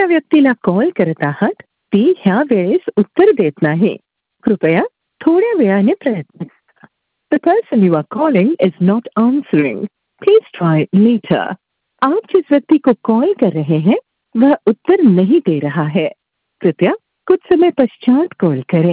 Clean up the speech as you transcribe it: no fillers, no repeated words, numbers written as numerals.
व्यक्तीला कॉल करत आहात ती ह्या वेळेस उत्तर देत नाही. कृपया थोड्या वेळाने प्रयत्न करा. The person you are calling is not answering. Please try later. आप जिस व्यक्ति को कॉल कर रहे हैं वह उत्तर नहीं दे रहा है. कृपया कुछ समय पश्चात कॉल करें.